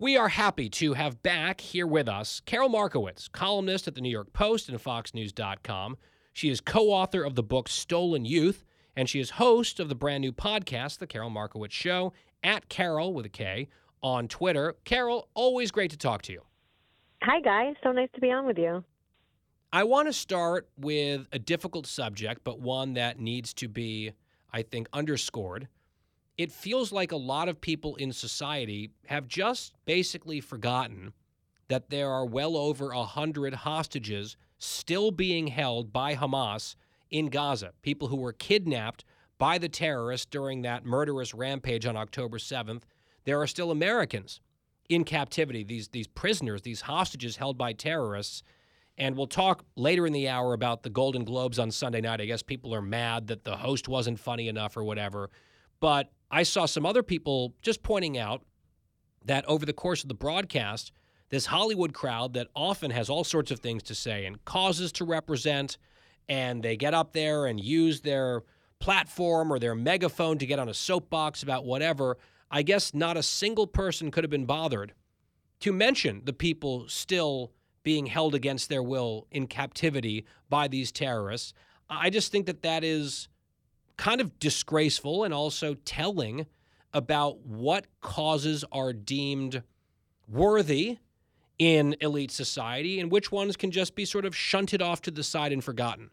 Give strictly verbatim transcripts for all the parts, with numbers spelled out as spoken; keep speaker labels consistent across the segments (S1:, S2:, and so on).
S1: We are happy to have back here with us Carol Markowitz, columnist at the New York Post and fox news dot com. She is co-author of the book Stolen Youth, and she is host of the brand new podcast, The Carol Markowitz Show, at Carol with a K on Twitter. Carol, always great to talk to you.
S2: Hi, guys. So nice to be on with you.
S1: I want to start with a difficult subject, but one that needs to be, I think, underscored. It feels like a lot of people in society have just basically forgotten that there are well over one hundred hostages still being held by Hamas in Gaza, people who were kidnapped by the terrorists during that murderous rampage on October seventh. There are still Americans in captivity, these, these prisoners, these hostages held by terrorists. And we'll talk later in the hour about the Golden Globes on Sunday night. I guess people are mad that the host wasn't funny enough or whatever. But I saw some other people just pointing out that over the course of the broadcast, this Hollywood crowd that often has all sorts of things to say and causes to represent, and they get up there and use their platform or their megaphone to get on a soapbox about whatever. I guess not a single person could have been bothered to mention the people still being held against their will in captivity by these terrorists. I just think that that is kind of disgraceful and also telling about what causes are deemed worthy in elite society and which ones can just be sort of shunted off to the side and forgotten.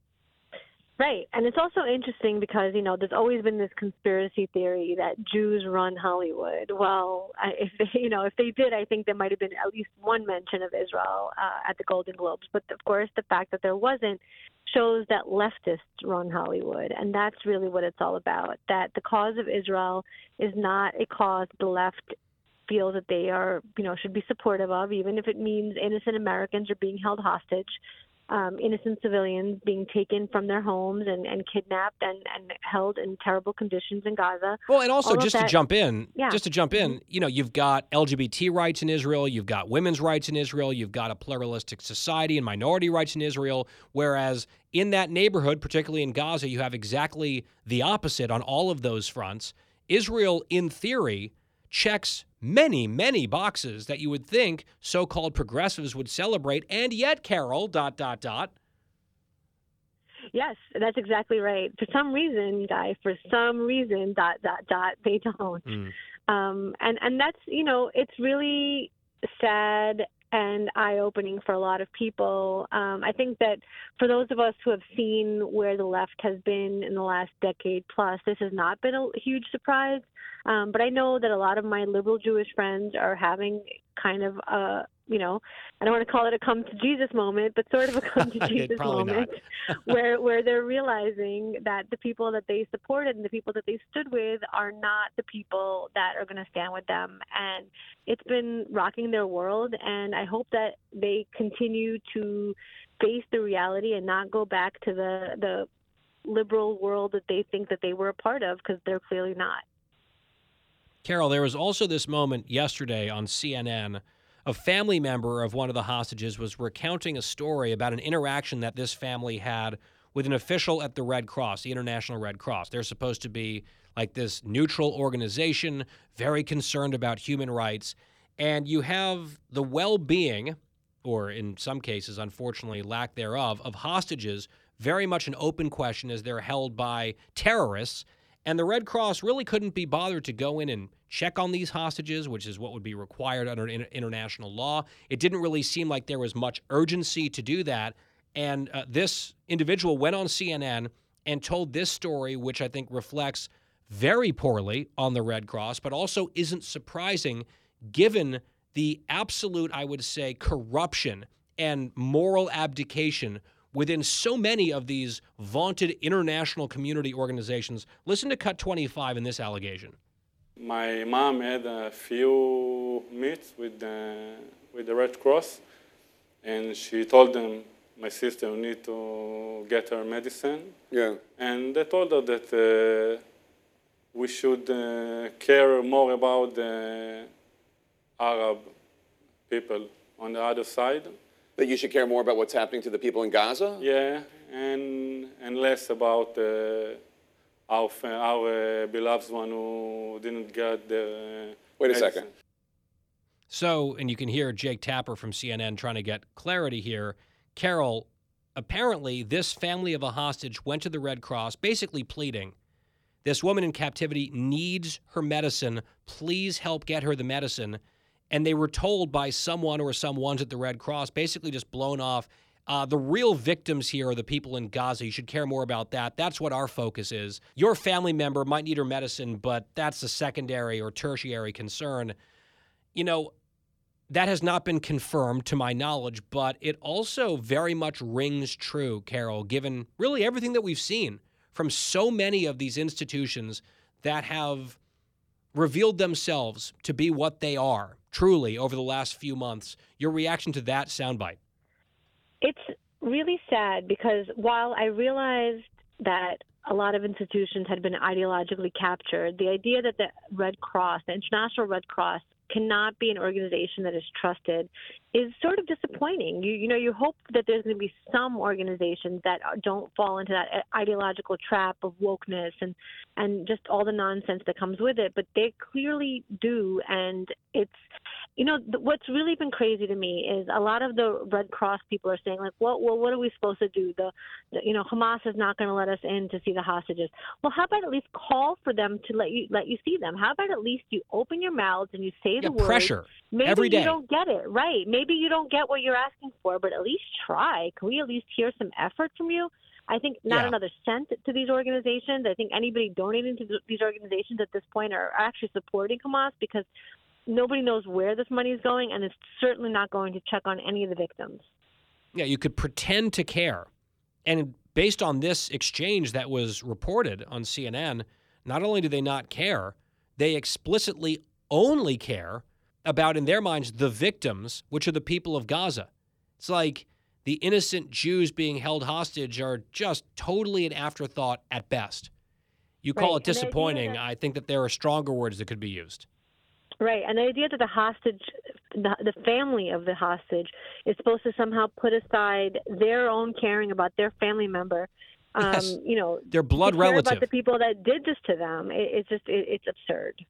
S2: Right. And it's also interesting because, you know, there's always been this conspiracy theory that Jews run Hollywood. Well, I, if they, you know, if they did, I think there might have been at least one mention of Israel uh, at the Golden Globes. But, of course, the fact that there wasn't shows that leftists run Hollywood. And that's really what it's all about, that the cause of Israel is not a cause the left feels that they are, you know, should be supportive of, even if it means innocent Americans are being held hostage. Um, innocent civilians being taken from their homes and, and kidnapped and, and held in terrible conditions in Gaza.
S1: Well, and also just
S2: that,
S1: to jump in,
S2: yeah.
S1: just to jump in,
S2: mm-hmm.
S1: you know, you've got L G B T rights in Israel, you've got women's rights in Israel, you've got a pluralistic society and minority rights in Israel, whereas in that neighborhood, particularly in Gaza, you have exactly the opposite on all of those fronts. Israel, in theory, checks many, many boxes that you would think so-called progressives would celebrate, and yet, Carol, dot, dot, dot.
S2: Yes, that's exactly right. For some reason, Guy, for some reason, dot, dot, dot, they don't. Mm. Um, and, and that's, you know, it's really sad and eye-opening for a lot of people. Um, I think that for those of us who have seen where the left has been in the last decade plus, this has not been a huge surprise. Um, but I know that a lot of my liberal Jewish friends are having kind of a, you know, I don't want to call it a come to Jesus moment, but sort of a come to Jesus moment where where they're realizing that the people that they supported and the people that they stood with are not the people that are going to stand with them. And it's been rocking their world. And I hope that they continue to face the reality and not go back to the, the liberal world that they think that they were a part of, because they're clearly not.
S1: Carol, there was also this moment yesterday on C N N. A family member of one of the hostages was recounting a story about an interaction that this family had with an official at the Red Cross, the International Red Cross. They're supposed to be like this neutral organization, very concerned about human rights. And you have the well-being, or in some cases, unfortunately, lack thereof, of hostages, very much an open question as they're held by terrorists. And the Red Cross really couldn't be bothered to go in and check on these hostages, which is what would be required under international law. It didn't really seem like there was much urgency to do that. And uh, this individual went on C N N and told this story, which I think reflects very poorly on the Red Cross, but also isn't surprising given the absolute, I would say, corruption and moral abdication within so many of these vaunted international community organizations. Listen to Cut twenty-five in this allegation.
S3: My mom had a few meets with the, with the Red Cross, and she told them, my sister need to get her medicine.
S4: Yeah.
S3: And they told her that uh, we should uh, care more about the Arab people on the other side.
S4: That you should care more about what's happening to the people in Gaza?
S3: Yeah, and and less about uh, our our uh, beloved one who didn't get the. Uh,
S4: Wait a
S3: medicine.
S4: second.
S1: So, and you can hear Jake Tapper from C N N trying to get clarity here. Carol, apparently this family of a hostage went to the Red Cross basically pleading, this woman in captivity needs her medicine. Please help get her the medicine. And they were told by someone or someones at the Red Cross, basically just blown off, uh, the real victims here are the people in Gaza. You should care more about that. That's what our focus is. Your family member might need her medicine, but that's a secondary or tertiary concern. You know, that has not been confirmed to my knowledge, but it also very much rings true, Carol, given really everything that we've seen from so many of these institutions that have revealed themselves to be what they are, truly, over the last few months. Your reaction to that soundbite?
S2: It's really sad because while I realized that a lot of institutions had been ideologically captured, the idea that the Red Cross, the International Red Cross, cannot be an organization that is trusted is sort of disappointing. You, you know, you hope that there's going to be some organizations that don't fall into that ideological trap of wokeness and, and just all the nonsense that comes with it, but they clearly do. And it's, you know, th- what's really been crazy to me is a lot of the Red Cross people are saying, like, well, well what are we supposed to do? The, the you know, Hamas is not going to let us in to see the hostages. Well, how about at least call for them to let you let you see them? How about at least you open your mouths and you say
S1: yeah,
S2: the word?
S1: Pressure
S2: Maybe
S1: every day.
S2: You don't get it, right? Maybe you don't get what you're asking for, but at least try. Can we at least hear some effort from you? I think not
S1: yeah.
S2: another cent to these organizations. I think anybody donating to these organizations at this point are actually supporting Hamas because nobody knows where this money is going, and it's certainly not going to check on any of the victims.
S1: Yeah, you could pretend to care. And based on this exchange that was reported on C N N, not only do they not care, they explicitly only care about, in their minds, the victims, which are the people of Gaza. It's like the innocent Jews being held hostage are just totally an afterthought at best. You call
S2: right.
S1: it disappointing. That, I think that there are stronger words that could be used.
S2: Right, and the idea that the hostage, the, the family of the hostage, is supposed to somehow put aside their own caring about their family member, um,
S1: yes.
S2: you know,
S1: their blood
S2: to
S1: relative,
S2: care about the people that did this to them. It, it's just, it, it's absurd.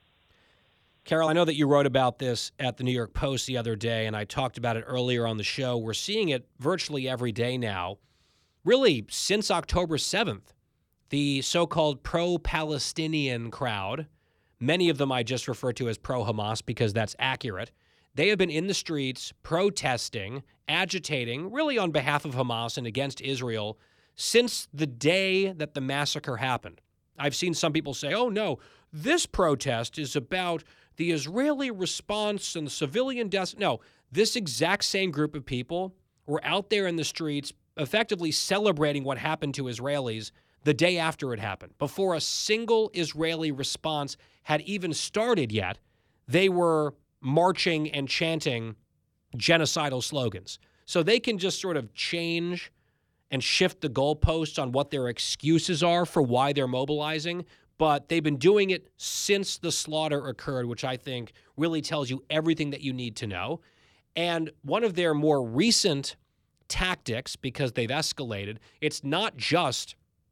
S1: Carol, I know that you wrote about this at the New York Post the other day, and I talked about it earlier on the show. We're seeing it virtually every day now, really since October seventh. The so-called pro-Palestinian crowd, many of them I just refer to as pro-Hamas because that's accurate, they have been in the streets protesting, agitating, really on behalf of Hamas and against Israel since the day that the massacre happened. I've seen some people say, oh, no, this protest is about the Israeli response and the civilian deaths. No, this exact same group of people were out there in the streets effectively celebrating what happened to Israelis the day after it happened. Before a single Israeli response had even started yet, they were marching and chanting genocidal slogans. So they can just sort of change and shift the goalposts on what their excuses are for why they're mobilizing, but they've been doing it since the slaughter occurred, which I think really tells you everything that you need to know. And one of their more recent tactics, because they've escalated, it's not just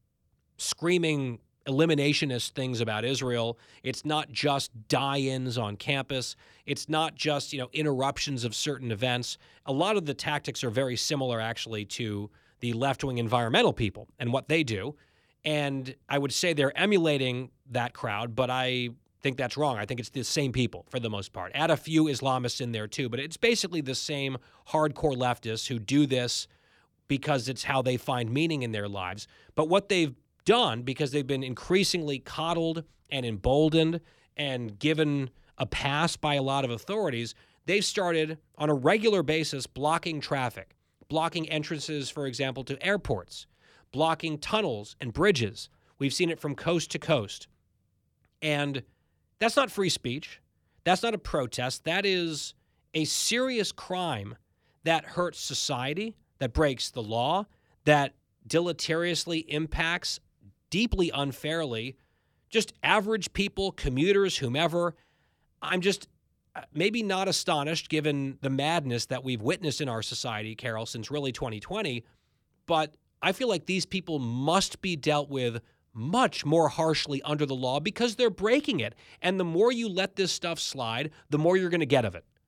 S1: screaming eliminationist things about Israel. It's not just die-ins on campus. It's not just, you know, interruptions of certain events. A lot of the tactics are very similar, actually, to the left-wing environmental people and what they do. And I would say they're emulating that crowd, but I think that's wrong. I think it's the same people for the most part. Add a few Islamists in there too, but it's basically the same hardcore leftists who do this because it's how they find meaning in their lives. But what they've done, because they've been increasingly coddled and emboldened and given a pass by a lot of authorities, they've started on a regular basis blocking traffic, blocking entrances, for example, to airports, blocking tunnels and bridges. We've seen it from coast to coast. And that's not free speech. That's not a protest. That is a serious crime that hurts society, that breaks the law, that deleteriously impacts deeply unfairly just average people, commuters, whomever. I'm just maybe not astonished given the madness that we've witnessed in our society, Carol, since really twenty twenty, but I feel like these people must be dealt with much more harshly under the law because they're breaking it. And the more you let this stuff slide, the more you're going to get of it.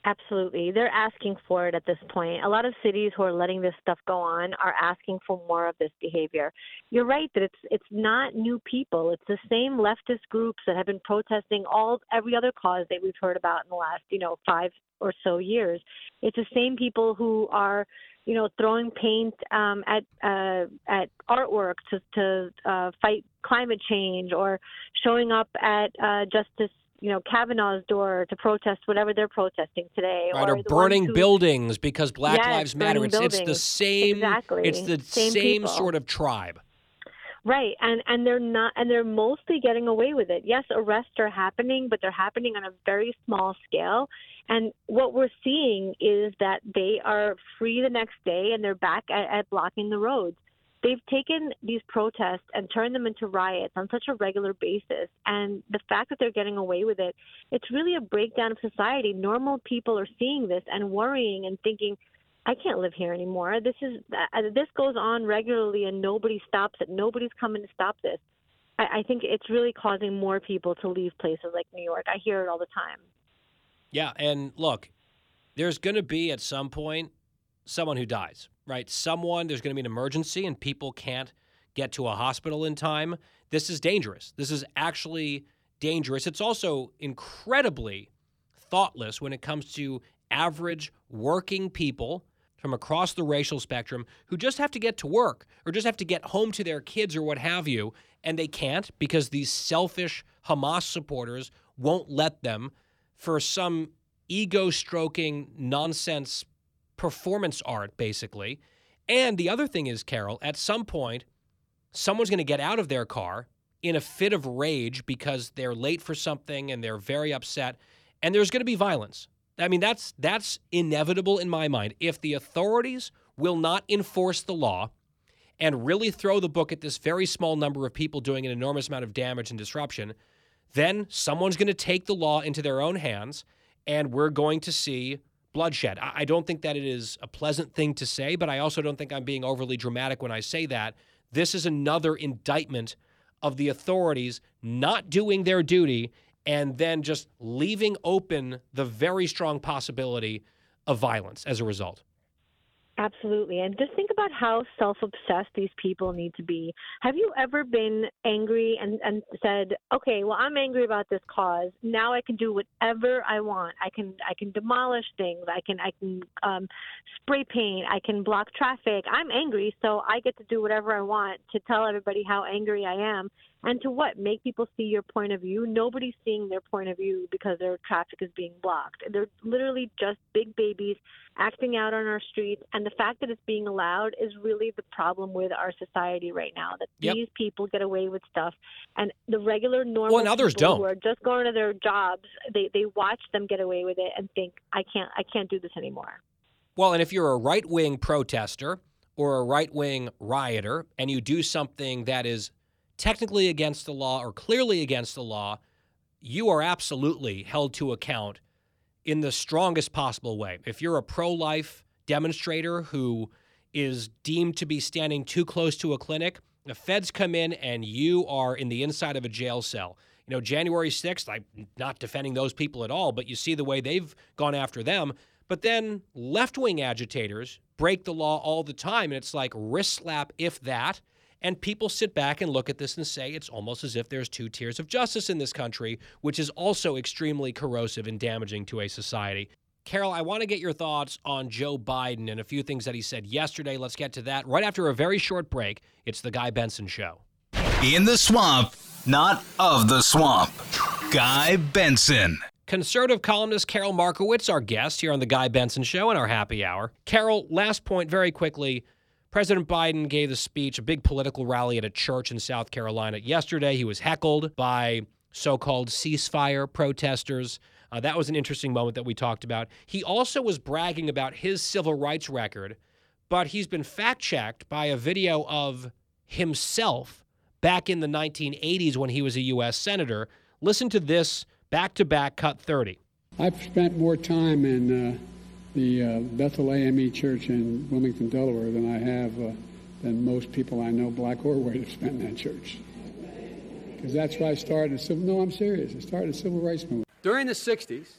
S2: Absolutely. They're asking for it at this point. A lot of cities who are letting this stuff go on are asking for more of this behavior. You're right that it's it's not new people. It's the same leftist groups that have been protesting all every other cause that we've heard about in the last, you know, five or so years. It's the same people who are, you know, throwing paint um, at uh, at artwork to to uh, fight climate change, or showing up at uh, Justice you know, Kavanaugh's door to protest whatever they're protesting today.
S1: Right, or,
S2: or
S1: burning
S2: who,
S1: buildings because Black
S2: yes,
S1: Lives Matter. It's, it's the same,
S2: exactly.
S1: it's the
S2: same,
S1: same
S2: people.
S1: sort of tribe.
S2: Right, and, and they're not, and they're mostly getting away with it. Yes, arrests are happening, but they're happening on a very small scale. And what we're seeing is that they are free the next day, and they're back at, at blocking the roads. They've taken these protests and turned them into riots on such a regular basis. And the fact that they're getting away with it, it's really a breakdown of society. Normal people are seeing this and worrying and thinking, I can't live here anymore. This is this goes on regularly and nobody stops it. Nobody's coming to stop this. I, I think it's really causing more people to leave places like New York. I hear it all the time.
S1: Yeah, and look, there's going to be at some point someone who dies. Right, someone, there's going to be an emergency and people can't get to a hospital in time. This is dangerous. This is actually dangerous. It's also incredibly thoughtless when it comes to average working people from across the racial spectrum who just have to get to work or just have to get home to their kids or what have you, and they can't because these selfish Hamas supporters won't let them for some ego-stroking nonsense performance art, basically. And the other thing is, Carol, at some point, someone's going to get out of their car in a fit of rage because they're late for something and they're very upset, and there's going to be violence. I mean, that's that's inevitable in my mind. If the authorities will not enforce the law and really throw the book at this very small number of people doing an enormous amount of damage and disruption, then someone's going to take the law into their own hands, and we're going to see bloodshed. I don't think that it is a pleasant thing to say, but I also don't think I'm being overly dramatic when I say that. This is another indictment of the authorities not doing their duty and then just leaving open the very strong possibility of violence as a result.
S2: Absolutely. And just think about how self-obsessed these people need to be. Have you ever been angry and, and said, okay, well, I'm angry about this cause. Now I can do whatever I want. I can I can demolish things. I can I can um, spray paint. I can block traffic. I'm angry, so I get to do whatever I want to tell everybody how angry I am. And to what? Make people see your point of view? Nobody's seeing their point of view because their traffic is being blocked. They're literally just big babies acting out on our streets. And the fact that it's being allowed is really the problem with our society right now, that
S1: yep.
S2: these people get away with stuff. And the regular, normal
S1: well, and others
S2: people
S1: don't.
S2: who are just going to their jobs, they, they watch them get away with it and think, I can't, I can't do this anymore.
S1: Well, and if you're a right-wing protester or a right-wing rioter and you do something that is technically against the law or clearly against the law, you are absolutely held to account in the strongest possible way. If you're a pro-life demonstrator who is deemed to be standing too close to a clinic, the feds come in and you are in the inside of a jail cell. You know, January sixth, I'm not defending those people at all, but you see the way they've gone after them. But then left-wing agitators break the law all the time, and it's like wrist slap, if that. And people sit back and look at this and say it's almost as if there's two tiers of justice in this country, which is also extremely corrosive and damaging to a society. Carol, I want to get your thoughts on Joe Biden and a few things that he said yesterday. Let's get to that right after a very short break. It's The Guy Benson Show.
S5: In the swamp, not of the swamp. Guy Benson.
S1: Conservative columnist Carol Markowitz, our guest here on The Guy Benson Show in our happy hour. Carol, last point very quickly. President Biden gave a speech, a big political rally at a church in South Carolina yesterday. He was heckled by so-called ceasefire protesters. Uh, that was an interesting moment that we talked about. He also was bragging about his civil rights record, but he's been fact-checked by a video of himself back in the nineteen eighties when he was a U S senator. Listen to this back-to-back cut thirty.
S6: I've spent more time in uh, the uh, Bethel A M E Church in Wilmington, Delaware, than I have uh, than most people I know, black or white, have spent in that church. Because that's where I started. A civil, no, I'm serious. I started a civil rights movement.
S7: During the sixties,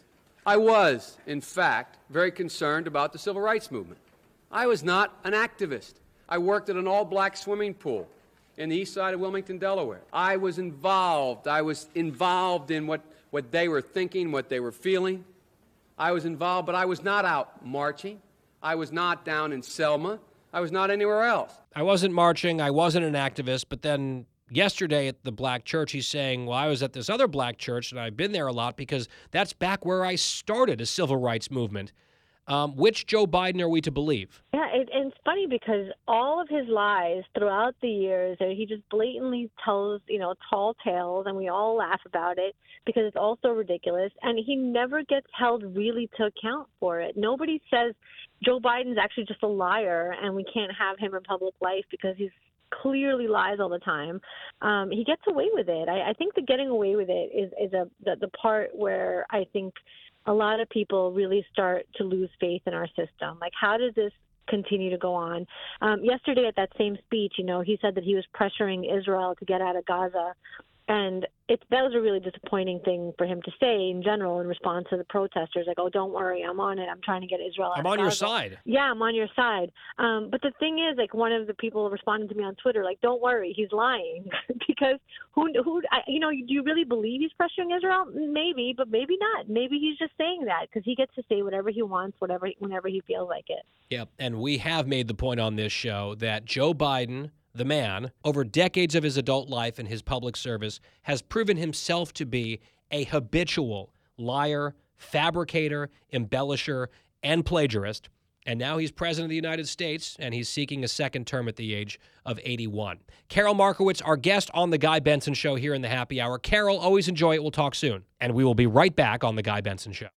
S7: I was, in fact, very concerned about the civil rights movement. I was not an activist. I worked at an all-black swimming pool in the east side of Wilmington, Delaware. I was involved. I was involved in what, what they were thinking, what they were feeling. I was involved, but I was not out marching. I was not down in Selma. I was not anywhere else.
S1: I wasn't marching. I wasn't an activist. But then yesterday at the black church, he's saying, well, I was at this other black church, and I've been there a lot because that's back where I started a civil rights movement. Um, which Joe Biden are we to believe?
S2: Yeah, it, and it's funny because all of his lies throughout the years, uh, he just blatantly tells, you know, tall tales, and we all laugh about it because it's all so ridiculous, and he never gets held really to account for it. Nobody says Joe Biden's actually just a liar, and we can't have him in public life because he's clearly lies all the time. Um, he gets away with it. I, I think the getting away with it is, is a the, the part where I think a lot of people really start to lose faith in our system. Like, how does this continue to go on? Um, yesterday at that same speech, you know, he said that he was pressuring Israel to get out of Gaza. And it, that was a really disappointing thing for him to say in general in response to the protesters. Like, oh, don't worry, I'm on it. I'm trying to get Israel out
S1: I'm
S2: of
S1: on
S2: Gaza.
S1: your side.
S2: Yeah, I'm on your side. Um, but the thing is, like, one of the people responded to me on Twitter, like, don't worry, he's lying. Because who, who, I, you know, do you really believe he's pressuring Israel? Maybe, but maybe not. Maybe he's just saying that because he gets to say whatever he wants, whatever, whenever he feels like it.
S1: Yep, and we have made the point on this show that Joe Biden, the man, over decades of his adult life and his public service, has proven himself to be a habitual liar, fabricator, embellisher, and plagiarist. And now he's president of the United States, and he's seeking a second term at the age of eighty-one. Carol Markowitz, our guest on The Guy Benson Show here in the Happy Hour. Carol, always enjoy it. We'll talk soon. And we will be right back on The Guy Benson Show.